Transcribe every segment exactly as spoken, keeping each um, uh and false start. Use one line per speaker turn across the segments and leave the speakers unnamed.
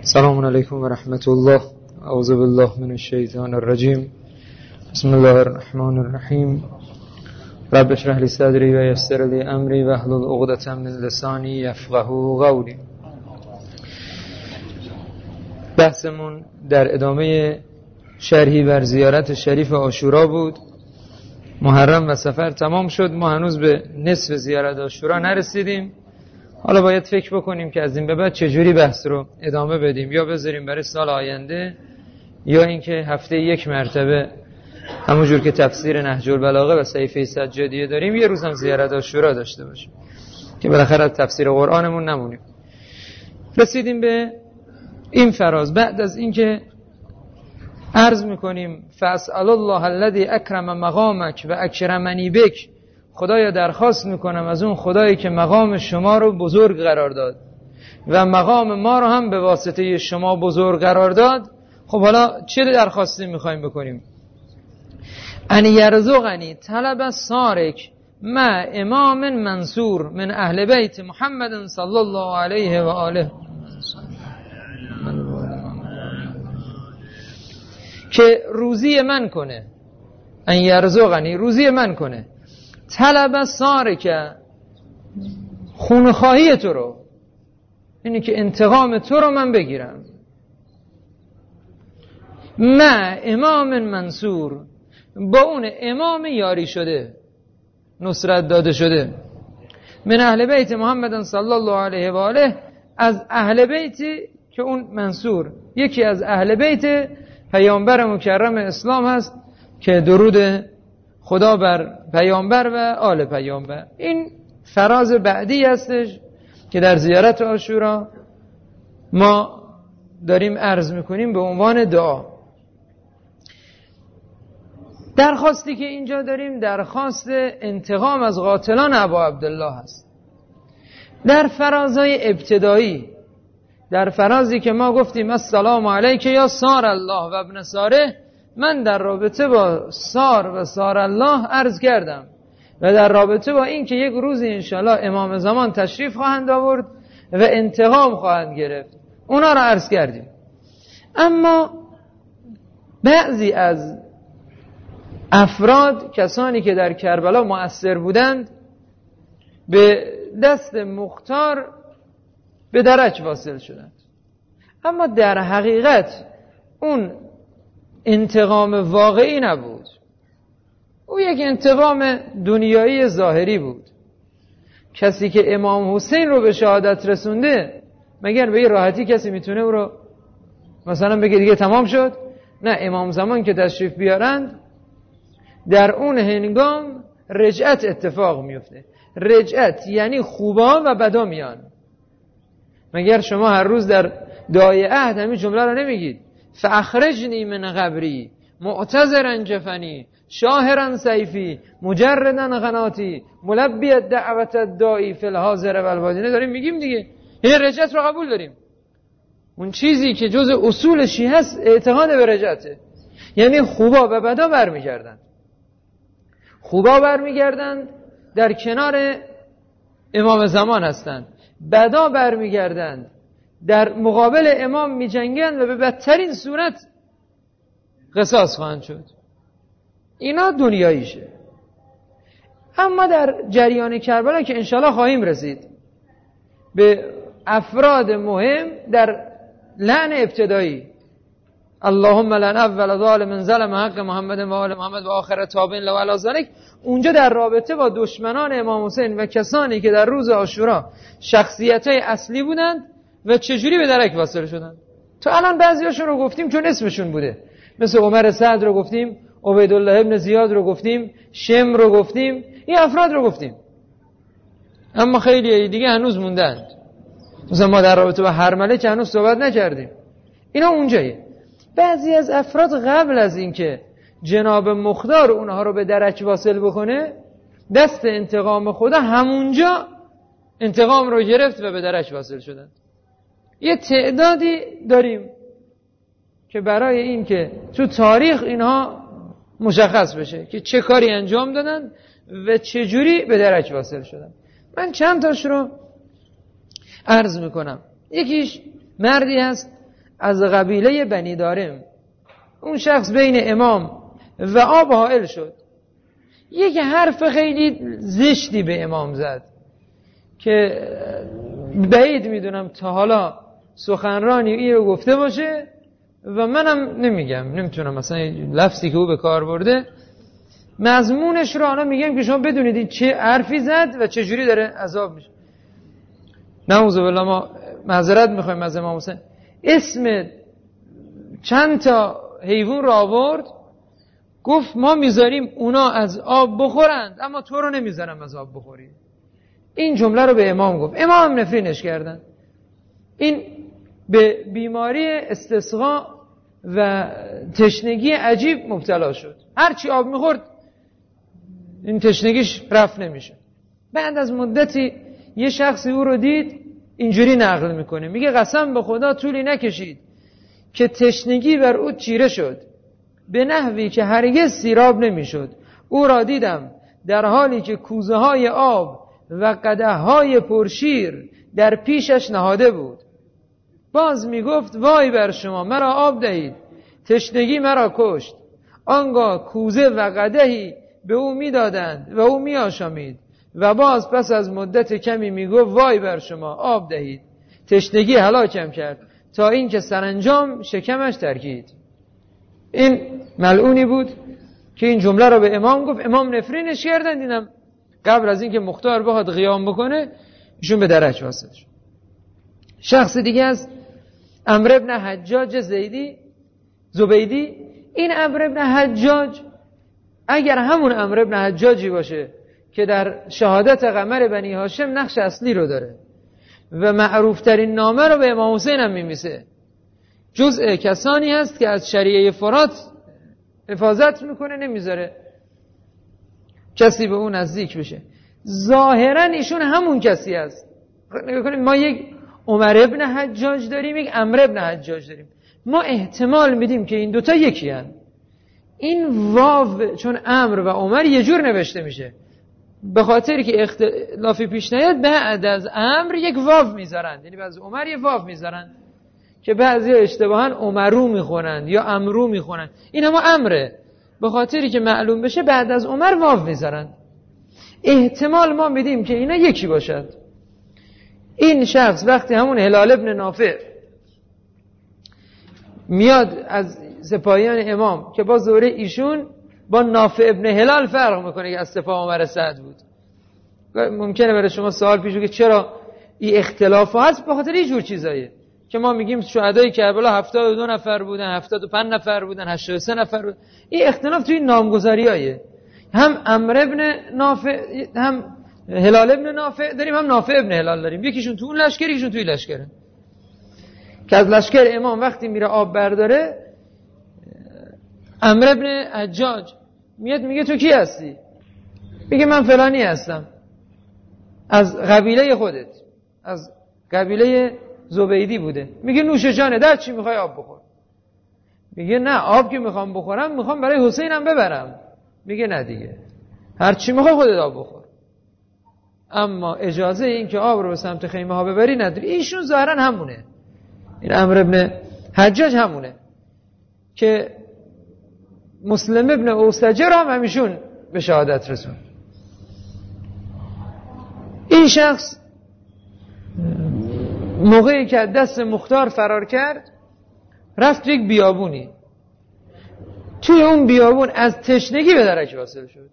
السلام علیکم و رحمت الله. اعوذ بالله من الشیطان الرجیم. بسم الله الرحمن الرحیم. رب اشرح لی صدری و یسر لی امری واحلل عقدة من لسانی یفقهوا قولی. بحثمون در ادامه شرحی بر زیارت شریف عاشورا بود. محرم و سفر تمام شد، ما هنوز به نصف زیارت عاشورا نرسیدیم. حالا باید فکر بکنیم که از این به بعد چجوری بحث رو ادامه بدیم، یا بذاریم برای سال آینده، یا اینکه هفته یک مرتبه همونجور که تفسیر نهج البلاغه و صحیفه سجادیه داریم یه روز هم زیارت عاشورا داشته باشیم که بالاخره از تفسیر قرآنمون نمونیم. رسیدیم به این فراز بعد از اینکه عرض میکنیم فاسأل الله الذی اکرم مقامک و اکرمنی بک، خدایا درخواست میکنم از اون خدایی که مقام شما رو بزرگ قرار داد و مقام ما رو هم به واسطه شما بزرگ قرار داد. خب حالا چه درخواستی میخوایم بکنیم؟ ان یرزقنی طلب سارک مع امام منصور من اهل بیت محمد صلی الله علیه و آله، که روزی من کنه. ان یرزقنی روزی من کنه. طلب سارک خونخواهی تو رو، اینی که انتقام تو رو من بگیرم. مع امام منصور، با اون امام یاری شده، نصرت داده شده، من اهل بیت محمد صلی الله علیه و آله، از اهل بیتی که اون منصور یکی از اهل بیت پیامبر مکرم اسلام هست که درود خدا بر پیامبر و آل پیامبر. این فراز بعدی هستش که در زیارت عاشورا ما داریم عرض میکنیم به عنوان دعا. درخواستی که اینجا داریم درخواست انتقام از قاتلان ابا عبدالله هست. در فرازهای ابتدایی، در فرازی که ما گفتیم السلام علیک یا سار الله و ابن ساره، من در رابطه با سار و سار الله عرض کردم و در رابطه با این که یک روزی انشاءالله امام زمان تشریف خواهند آورد و انتقام خواهند گرفت، اونا را عرض کردیم. اما بعضی از افراد، کسانی که در کربلا مؤثر بودند، به دست مختار به درک واصل شدند، اما در حقیقت اون انتقام واقعی نبود. او یک انتقام دنیایی ظاهری بود. کسی که امام حسین رو به شهادت رسونده، مگر به این راحتی کسی میتونه او رو مثلا بگه دیگه تمام شد؟ نه، امام زمان که تشریف بیارند در اون هنگام رجعت اتفاق میفته. رجعت یعنی خوبا و بدا میان. مگر شما هر روز در دعای عهد همین جمله رو نمیگید؟ فاخرجنی من قبری معتذرا جفنی شاهرا سیفی مجردا قناتی ملبی دعوت الداعی فی الحاضر و الباطن. داریم میگیم دیگه، یعنی رجعت رو قبول داریم. اون چیزی که جز اصول شیعه هست اعتقاد به رجعته، یعنی خوبا و بدا برمیگردن. خوبا برمیگردن در کنار امام زمان هستند، بدا برمیگردند در مقابل امام می جنگند و به بدترین صورت قصاص خواهند شد. اینا دنیاییشه. اما در جریان کربلا که انشالله خواهیم رسید به افراد مهم در لعن ابتدایی، اللهم لعن اول ظالم ظلم حق محمد و آل محمد و آخر تابعین له علی ذلک، اونجا در رابطه با دشمنان امام حسین و کسانی که در روز عاشورا شخصیت‌های اصلی بودند و چجوری به درک واصل شدن. تو الان بعضیاشون رو گفتیم چون اسمشون بوده، مثل عمر سعد رو گفتیم، عبیدالله ابن زیاد رو گفتیم، شم رو گفتیم، این افراد رو گفتیم. اما خیلی دیگه هنوز موندند. مثلا ما در رابطه با هرمله که هنوز صحبت نکردیم. اینا اونجایه. بعضی از افراد قبل از اینکه جناب مختار اونها رو به درک واصل بکنه، دست انتقام خدا همونجا انتقام رو گرفت و به درک واصل شدن. یه تعدادی داریم که برای این که تو تاریخ اینها مشخص بشه که چه کاری انجام دادن و چه جوری به درک واصل شدن، من چند تاش رو عرض میکنم. یکیش مردی هست از قبیله بنی دارم. اون شخص بین امام و آب حائل شد. یک حرف خیلی زشتی به امام زد که بعید میدونم تا حالا سخنرانی این رو گفته باشه و منم نمیگم، نمیتونم مثلا لفظی که او به کار برده مضمونش رو الان میگم که شما بدونید این چه حرفی زد و چه جوری داره عذاب میشه. نعوذ بالله، ما معذرت میخوایم از امام حسین. اسم چند تا حیوان رو آورد، گفت ما میذاریم اونا از آب بخورند اما تو رو نمیذارم از آب بخوری. این جمله رو به امام گفت. امام نفرینش کردن. این به بیماری استسقا و تشنگی عجیب مبتلا شد. هر چی آب میخورد این تشنگیش رفت نمیشه. بعد از مدتی یه شخصی او رو دید، اینجوری نقل میکنه، میگه قسم به خدا طولی نکشید که تشنگی بر او چیره شد به نحوی که هرگز سیراب نمیشد. او را دیدم در حالی که کوزه های آب و قدح های پرشیر در پیشش نهاده بود. باز میگفت وای بر شما، مرا آب دهید، تشنگی مرا کشت. آنگاه کوزه و قدحی به او میدادند و او میآشامید و باز پس از مدت کمی میگفت وای بر شما، آب دهید، تشنگی هلاکم کرد، تا اینکه سرانجام شکمش ترکید. این ملعونی بود که این جمله رو به امام گفت. امام نفرینش کردن. دیدم قبل از اینکه مختار بخواد قیام بکنه ایشون به درج واصل شد. شخص دیگه از عمرو بن حجاج زیدی زبیدی. این عمرو بن حجاج اگر همون عمرو بن حجاجی باشه که در شهادت قمر بنی هاشم نقش اصلی رو داره و معروف ترین نامه رو به امام حسین هم میمیسه، جزء کسانی هست که از شریعه فرات حفاظت میکنه، نمیذاره کسی به اون نزدیک بشه. ظاهرا ایشون همون کسی هست. نگاه کنید، ما یک عمر ابن حجاج داریم، یک عمرو ابن حجاج داریم. ما احتمال میدیم که این دوتا یکی هست. این واو چون عمر و عمر یه جور نوشته میشه، به خاطری که اختلافی پیش نیاد بعد از عمر یک واو میذارن، یعنی بعد از عمر یک واو میذارن که بعضی اشتباهاً عمرو میخونن یا امرو میخونن. این اما امره، به خاطری که معلوم بشه بعد از عمر واو میذارن. احتمال ما میدیم که اینا یکی باشد. این شخص وقتی همون هلال ابن نافع میاد از سپاهیان امام که با زوره ایشون با نافع ابن هلال فرق میکنه که از سپاه عمر سعد بود. ممکنه برای شما سوال پیش بگه چرا این اختلاف هست؟ به خاطر یه جور چیزاییه که ما میگیم شهدای کربلا هفتاد و دو نفر بودن، هفتاد و پنج نفر بودن، هشتاد و سه نفر بودن. این اختلاف توی نامگذاریایه. هم عمرو ابن نافع، هم هلال ابن نافع داریم، هم نافع ابن هلال داریم. یکیشون تو اون لشکر، یکیشون توی لشکره. که از لشکر امام وقتی میره آب برداره، عمرو ابن حجاج میاد میگه تو کی هستی؟ میگه من فلانی هستم. از قبیله خودت، از قبیله زبیدی بوده. میگه نوش جانه، در چی میخوای آب بخور؟ میگه نه، آب که میخوام بخورم میخوام برای حسینم ببرم. میگه نه دیگه، هر چی میخوای خودت آب بخور، اما اجازه این که آب رو به سمت خیمه ها ببری نداری. ایشون ظاهرا همونه، این عمرو ابن حجاج همونه که مسلم ابن اوسجه را هم همیشون به شهادت رسون. این شخص موقعی که دست مختار فرار کرد رفت یک بیابونی. توی اون بیابون از تشنگی به درک واصل شد.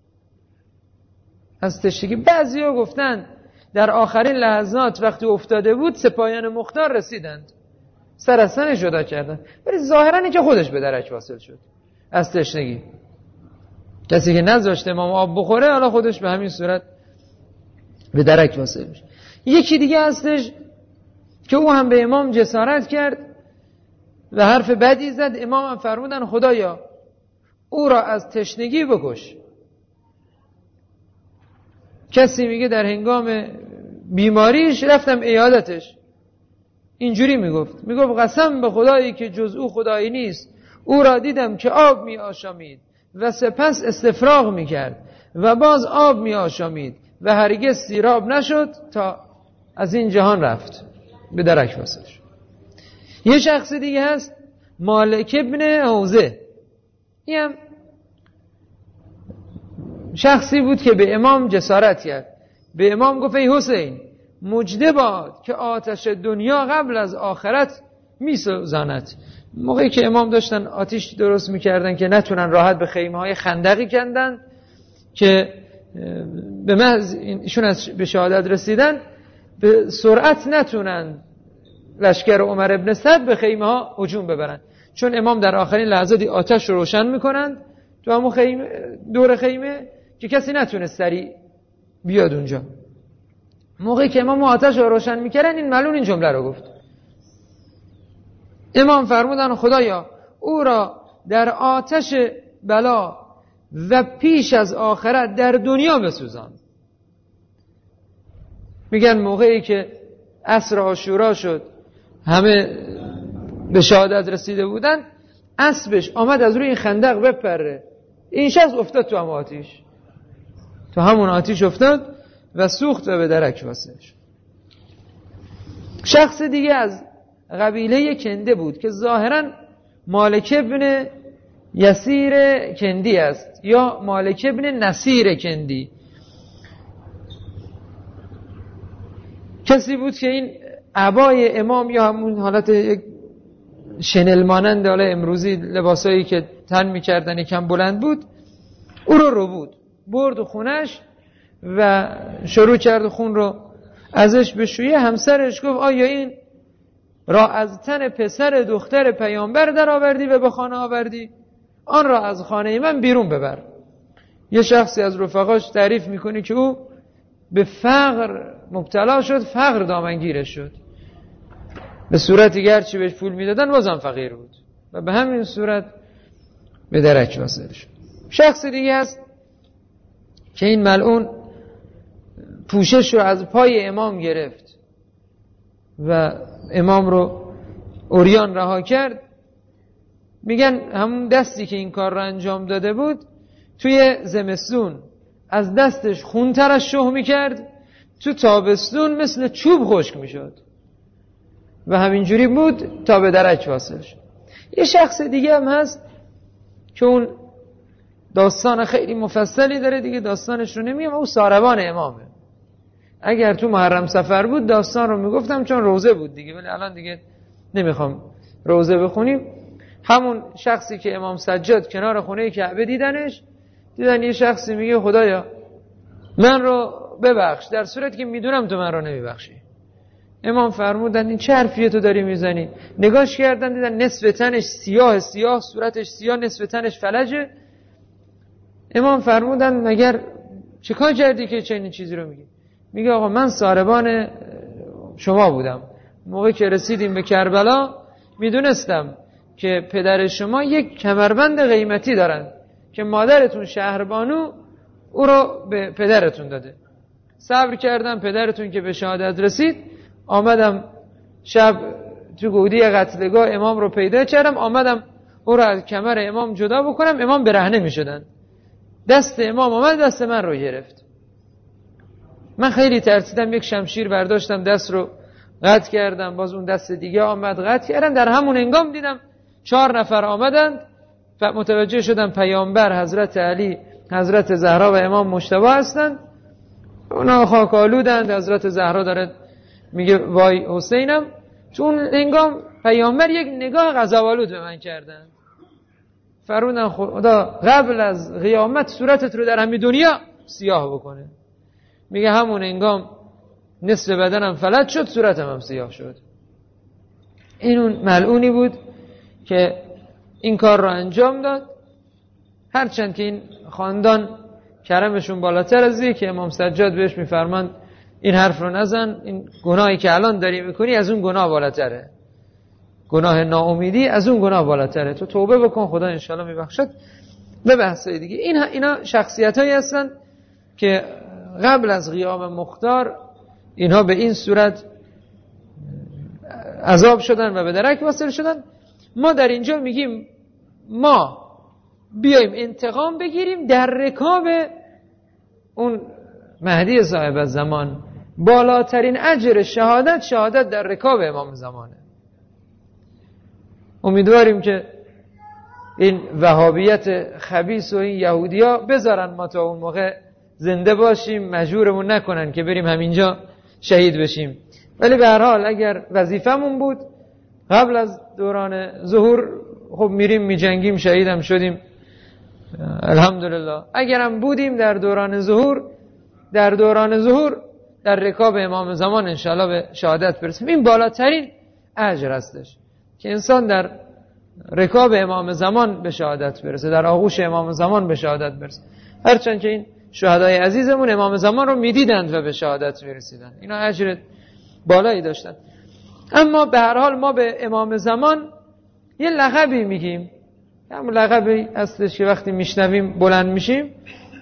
از تشنگی. بعضیا گفتن در آخرین لحظات وقتی افتاده بود سپاهیان مختار رسیدند، سر از سرش جدا کردن، ولی ظاهرا اینکه خودش به درک واصل شد از تشنگی. کسی که نذاشت امام آب بخوره حالا خودش به همین صورت به درک واصل میشه. یکی دیگه هستش که او هم به امام جسارت کرد و حرف بدی زد. امام هم فرمودن خدایا او را از تشنگی بکش. کسی میگه در هنگام بیماریش رفتم عیادتش، اینجوری میگفت، میگفت قسم به خدایی که جز او خدایی نیست، او را دیدم که آب می آشامید و سپس استفراغ می کرد و باز آب می آشامید و هرگز سیراب نشد تا از این جهان رفت، به درک واصل شد. یه شخص دیگه هست مالک ابن حوزه. این هم شخصی بود که به امام جسارت کرد. به امام گفت ای حسین مجده باد که آتش دنیا قبل از آخرت میسوزاند. موقعی که امام داشتن آتش درست میکردن که نتونن راحت به خیمه های خندقی کندن که به محض ایشون از به شهادت رسیدن به سرعت نتونن لشکر عمر ابن سعد به خیمه ها هجوم ببرن، چون امام در آخرین لحظاتی آتش رو روشن میکنند تو همون خیمه، دور خیمه، که کسی نتونه سریع بیاد اونجا. موقعی که امام آتش رو روشن میکردن این ملعون این جمله رو گفت. امام فرمودن خدایا او را در آتش بلا و پیش از آخرت در دنیا بسوزان. میگن موقعی که عصر عاشورا شد همه به شهادت رسیده بودن، اسبش آمد از روی این خندق بپره، این شخص افتاد تو همون آتیش، تو همون آتیش افتاد و سوخت و به درک واسه شد. شخص دیگه از قبیله کنده بود که ظاهرا مالک ابن یسیر کندی است یا مالک ابن نصیر کندی. کسی بود که این عبای امام یا همون حالت یک شنل مانند حالا امروزی لباسایی که تن می‌کردن یکم بلند بود، او رو رو بود برد خونش و شروع کرد خون رو ازش بشویه. همسرش گفت آیا این را از تن پسر دختر پیامبر در آوردی و به خانه آوردی؟ آن را از خانه من بیرون ببر. یه شخصی از رفقاش تعریف میکنه که او به فقر مبتلا شد، فقر دامنگیرش شد، به صورتی گرچه بهش پول میدادن بازم فقیر بود و به همین صورت به درک واصل شد. شخص دیگه هست که این ملعون پوشش رو از پای امام گرفت و امام رو عریان رها کرد. میگن همون دستی که این کار رو انجام داده بود توی زمستون از دستش خون ترشح میکرد، تو تابستون مثل چوب خشک میشد و همینجوری بود تا به درک واصل شد. یه شخص دیگه هم هست که اون داستان خیلی مفصلی داره دیگه، داستانش رو نمیگم، او ساربان امامه. اگر تو محرم سفر بود داستان رو میگفتم چون روزه بود دیگه، ولی الان دیگه نمیخوام روزه بخونیم. همون شخصی که امام سجاد کنار خونه کعبه دیدنش، دیدن یه شخصی میگه خدایا من رو ببخش، در صورتی که میدونم تو من رو نمیبخشی. امام فرمودن این چه حرفیه تو داری میزنی؟ نگاش کردن دیدن نصف تنش سیاه سیاه، صورتش سیاه، نصف تنش فلجه. امام فرمودن مگر چه کار کردی که چنین چیزی رو میگی؟ میگه آقا من ساربان شما بودم، موقعی که رسیدیم به کربلا میدونستم که پدر شما یک کمربند قیمتی دارن که مادرتون شهربانو او رو به پدرتون داده. صبر کردم، پدرتون که به شهادت رسید آمدم شب تو گودی قتلگاه امام رو پیدا کردم، آمدم او رو از کمر امام جدا بکنم، امام برهنه می شدن. دست امام آمد دست من رو گرفت، من خیلی ترسیدم، یک شمشیر برداشتم دست رو قطع کردم، باز اون دست دیگه آمد قطع کردم. در همون هنگام دیدم چهار نفر آمدند و متوجه شدم پیامبر، حضرت علی، حضرت زهرا و امام مجتبی هستند. اونا خاکالودند. حضرت زهرا داره میگه وای حسینم. تو اون هنگام پیامبر یک نگاه غضب‌آلود به من کردند، فرمودن خدا قبل از قیامت صورتت رو در همین دنیا سیاه بکنه. میگه همون هنگام نصف بدنم فلج شد، صورتم هم سیاه شد. این اون ملعونی بود که این کار رو انجام داد. هرچند که این خاندان کرمشون بالاتر از اینه که امام سجاد بهش میفرماند این حرف رو نزن، این گناهی که الان داری میکنی از اون گناه بالاتره، گناه ناامیدی از اون گناه بالاتره، تو توبه بکن خدا انشالله میبخشد. به بحثای دیگه این اینا شخصیت هایی هستن که قبل از قیام مختار اینها به این صورت عذاب شدن و به درک واصل شدن. ما در اینجا میگیم ما بیایم انتقام بگیریم در رکاب اون مهدی صاحب الزمان. بالاترین اجر شهادت، شهادت در رکاب امام زمانه. امیدواریم که این وهابیت خبیث و این یهودیا بذارن ما تا اون موقع زنده باشیم، مجبورمون نکنن که بریم همینجا شهید بشیم. ولی به هر حال اگر وظیفمون بود قبل از دوران ظهور خب میریم میجنگیم، شهیدم شدیم الحمدلله. اگرم بودیم در دوران ظهور، در دوران ظهور در رکاب امام زمان انشاءالله به شهادت برسیم. این بالاترین اجر هستش که انسان در رکاب امام زمان به شهادت برسه، در آغوش امام زمان به شهادت برسه. هرچند که این شهدای عزیزمون امام زمان رو میدیدند و به شهادت میرسیدند، اینا اجر بالایی داشتن. اما به هر حال ما به امام زمان یه لقبی میگیم، همون لقبی هستش که وقتی میشنویم بلند میشیم.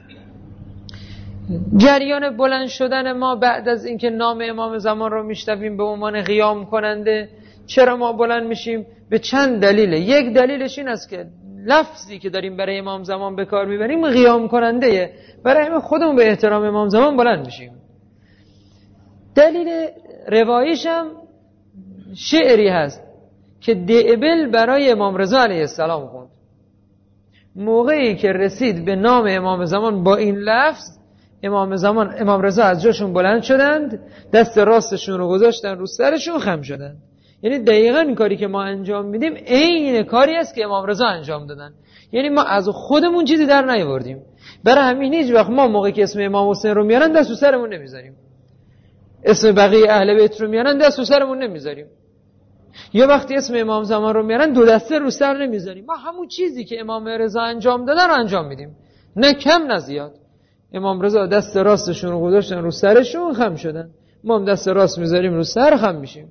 جریان بلند شدن ما بعد از اینکه نام امام زمان رو میشنویم به عنوان قیام کننده، چرا ما بلند میشیم؟ به چند دلیله. یک دلیلش این است که لفظی که داریم برای امام زمان به کار میبریم قیام کننده، برای همین خودمون به احترام امام زمان بلند میشیم. دلیل روایش هم شعری هست که دئبل برای امام رضا علیه السلام خوند. موقعی که رسید به نام امام زمان با این لفظ، امام زمان امام رضا از جاشون بلند شدند، دست راستشون رو گذاشتن رو سرشون، خم شدند. یعنی دقیقاً این کاری که ما انجام میدیم عین کاری است که امام رضا انجام دادن. یعنی ما از خودمون چیزی در نیاوردیم. برای همین هیچ وقت ما موقعی که اسم امام حسین رو میارن دست رو سرمون نمیذاریم، اسم بقیه اهل بیت رو میارن دست رو سرمون نمیذاریم، یا وقتی اسم امام زمان رو میارن دو دسته رو سر نمیذاریم. ما همون چیزی که امام رضا انجام دادن رو انجام میدیم، نه کم نه زیاد. امام رضا دست راستشون رو گذاشتن رو سرشون، خم شدن، ما هم دست راست میذاریم رو سر، خم میشیم.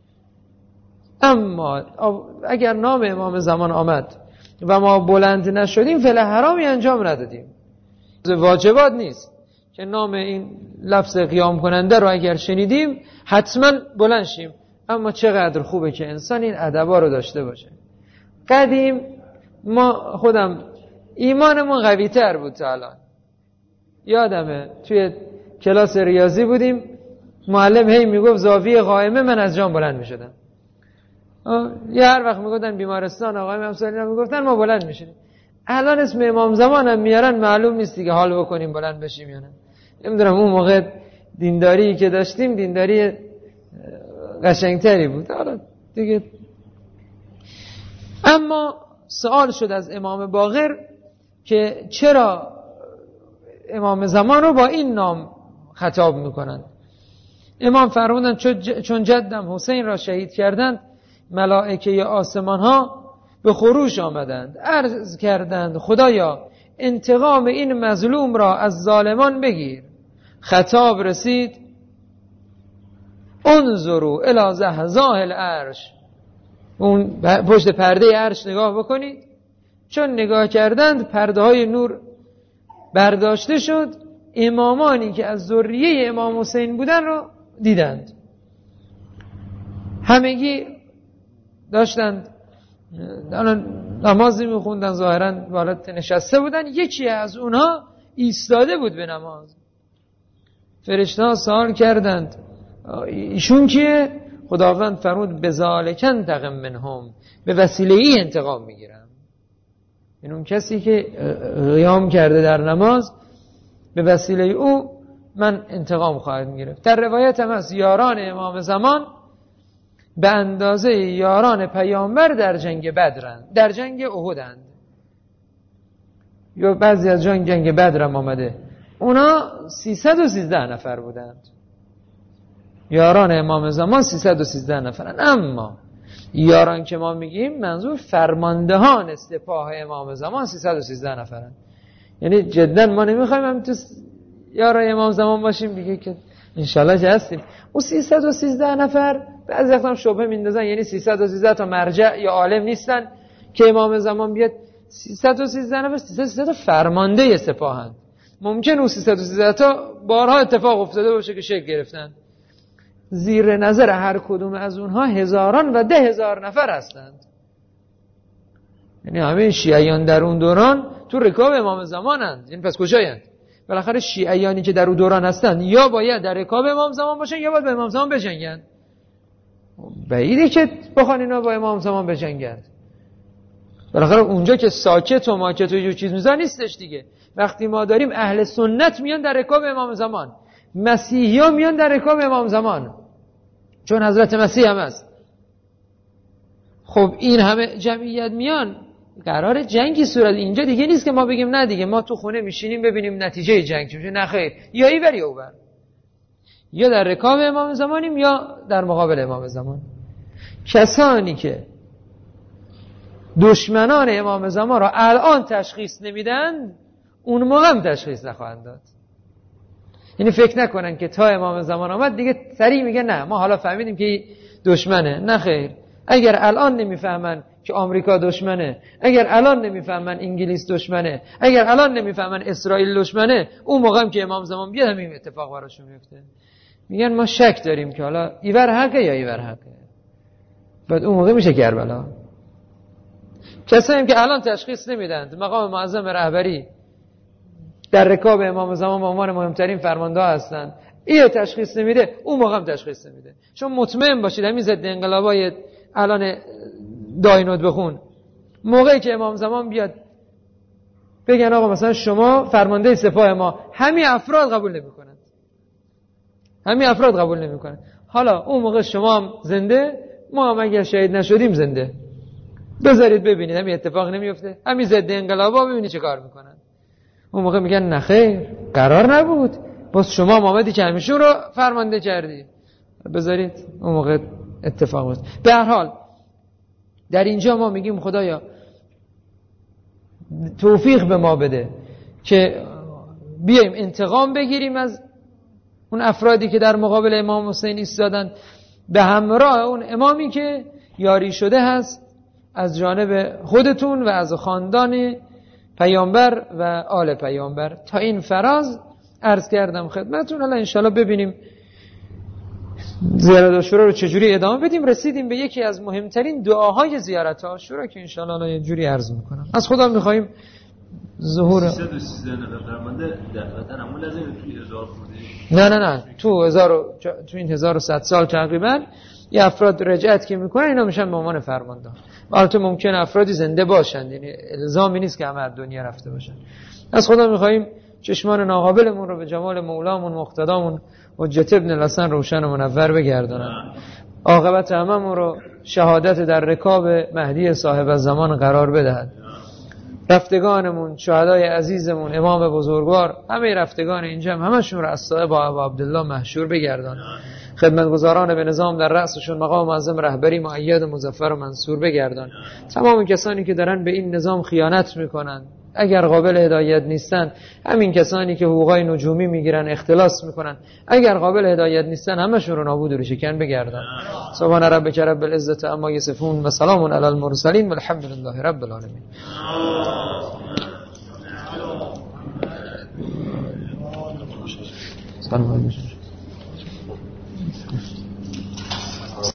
اما اگر نام امام زمان آمد و ما بلند نشدیم، فعل حرامی انجام ندادیم. واجبات نیست که نام این لفظ قیام کننده رو اگر شنیدیم حتما بلند شیم. اما چقدر خوبه که انسان این ادبا رو داشته باشه. قدیم ما خودم ایمانمون قوی تر بود تا الان. یادمه توی کلاس ریاضی بودیم، معلم هی میگفت زاویه قائمه، من از جام بلند میشدم. یه هر وقت میگفتن بیمارستان آقای همسالینا میگفتن ما بلند میشیم. الان اسم امام زمان هم میارن، معلوم نیست دیگه حال بکنیم بلند بشیم یا نه. نمیدونم اون موقع دینداری که داشتیم دینداری قشنگتری بود. حالا دیگه. اما سوال شد از امام باقر که چرا امام زمان رو با این نام خطاب میکنند. امام فرمودن چون جدم حسین را شهید کردند، ملائکه آسمان ها به خروش آمدند، عرض کردند خدایا انتقام این مظلوم را از ظالمان بگیر. خطاب رسید انظروا الی زحزاح العرش، اون پشت پرده عرش نگاه بکنید. چون نگاه کردند پرده های نور برداشته شد، امامانی که از ذریه امام حسین بودن رو دیدند. همگی داشتند نمازی میخوندن، ظاهرا بالات نشسته بودن. یکی از اونها ایستاده بود به نماز. فرشته ها سوال کردند ایشون کیه؟ خداوند فرمود بذالک انتقم منهم، به وسیله ای انتقام میگیرم. این اون کسی که قیام کرده در نماز، به وسیله او من انتقام خواهد گرفت. در روایت هم هست یاران امام زمان به اندازه یاران پیامبر در جنگ بدرند، در جنگ احدند. یا بعضی از جنگ جنگ بدر هم آمده، اونا سیصد و سیزده نفر بودند. یاران امام زمان سیصد و سیزده نفرند. اما یاران که ما میگیم منظور فرماندهان سپاه امام زمان سیصد و سیزده نفرند. یعنی جدا ما نمیخوایم هم تو یاران امام زمان باشیم دیگه، که انشالله که هستیم. اون سیصد و سیزده نفر بعضی وقتا شبهه میندازن، یعنی سیصد و سیزده تا مرجع یا عالم نیستن که امام زمان بیاد. سیصد و سیزده نفر سیصد و سیزده تا فرمانده سپاهند. ممکن اون سیصد و سیزده تا بارها اتفاق افتاده باشه که شکل گرفتن. زیر نظر هر کدوم از اونها هزاران و ده هزار نفر هستند. یعنی همه شیعیان در اون دوران تو رکاب امام زمانند. یعنی پس کجایند؟ بالاخره شیعیانی که در اون دوران هستند یا باید در رکاب امام زمان باشن یا باید با امام زمان بجنگن. بعیده که بخوان اینا با امام زمان بجنگن. بالاخره اونجا که ساکت و ماکت و یه چیز میذار نیستش دیگه. وقتی ما داریم اهل سنت میان در رکاب امام زمان، مسیحی ها میان در رکاب امام زمان، چون حضرت مسیح هم هست. خب این همه جمعیت میان، قرار جنگی صورت اینجا دیگه نیست که ما بگیم نه دیگه ما تو خونه میشینیم ببینیم نتیجه جنگ چی میشه. نه خیر، یا ایور یا اوور، یا در رکاب امام زمانیم یا در مقابل امام زمان. کسانی که دشمنان امام زمان را الان تشخیص نمیدن، اون موقع هم تشخیص نخواهند داد. یعنی فکر نکنن که تا امام زمان آمد دیگه سریع میگن نه ما حالا فهمیدیم که دشمنه. نه خیر، اگر الان نمیفهمن که آمریکا دشمنه، اگر الان نمیفهمن انگلیس دشمنه، اگر الان نمیفهمن اسرائیل دشمنه، اون موقع هم که امام زمان بیاد همین اتفاق براشون میفته. میگن ما شک داریم که حالا ایور حقه یا ایور حقه. بعد اون موقع میشه کربلا. کسایی که الان تشخیص نمیدن، مقام معظم رهبری در رکاب امام زمان به عنوان مهمترین فرمانده هستند، این تشخیص نمیده، اون موقع هم تشخیص نمیده. چون مطمئن باشید همین ضد انقلابای الان داینود بخون، موقعی که امام زمان بیاد بگن آقا مثلا شما فرمانده سپاه ما، همین افراد قبول نمیکنند، همین افراد قبول نمیکنند. حالا اون موقع شما هم زنده، ما هم اگر شهید نشدیم زنده. بذارید ببینید همین اتفاق نمیفته. همین ضد انقلابا ببینید چه کار میکنن. اون موقع میگن نه خیر، قرار نبود، باز شما محمدی که همیشه رو فرمانده کردی، بذارید اون موقع اتفاق بود. به هر حال در اینجا ما میگیم خدایا توفیق به ما بده که بیایم انتقام بگیریم از اون افرادی که در مقابل امام حسین ایستادن، به همراه اون امامی که یاری شده هست از جانب خودتون و از خاندان پیامبر و آل پیامبر. تا این فراز عرض کردم خدمتون. حالا انشالله ببینیم زیارت عاشورا رو چجوری ادامه بدیم. رسیدیم به یکی از مهمترین دعاهای زیارت عاشورا که انشالله الان یه جوری عرض میکنم. از خدا میخوایم ظهور نه نه نه تو هزار تو این هزار و صد سال تقریبا یه افراد رجعت که میکنن اینا میشن به عنوان فرماندار. البته ممکن افرادی زنده باشند، یعنی الزامی نیست که همه از دنیا رفته باشن. از خدا میخوایم چشمان ناقابلمون رو به جمال مولامون مقتدامون حجت ابن الحسن روشن و منور بگردونن. عاقبت هممون رو شهادت در رکاب مهدی صاحب الزمان قرار بدهد. رفتگانمون، شهدای عزیزمون، امام بزرگوار، همه رفتگان اینجا هم همشون رو از صاحب ابو عبدالله محشور بگردان. خدمتگزاران به نظام در رأسشون مقام معظم رهبری مؤید و مظفر و منصور بگردان. تمام کسانی که دارن به این نظام خیانت میکنن، اگر قابل هدایت نیستن، همین کسانی که حقوقای نجومی میگیرن اختلاس میکنن، اگر قابل هدایت نیستن همشون رو نابود و ریشه‌کن بگردان. سبحان ربک رب العزة عما یصفون و سلام علی المرسلین والحمد لله رب العالمین. سلام علیکم.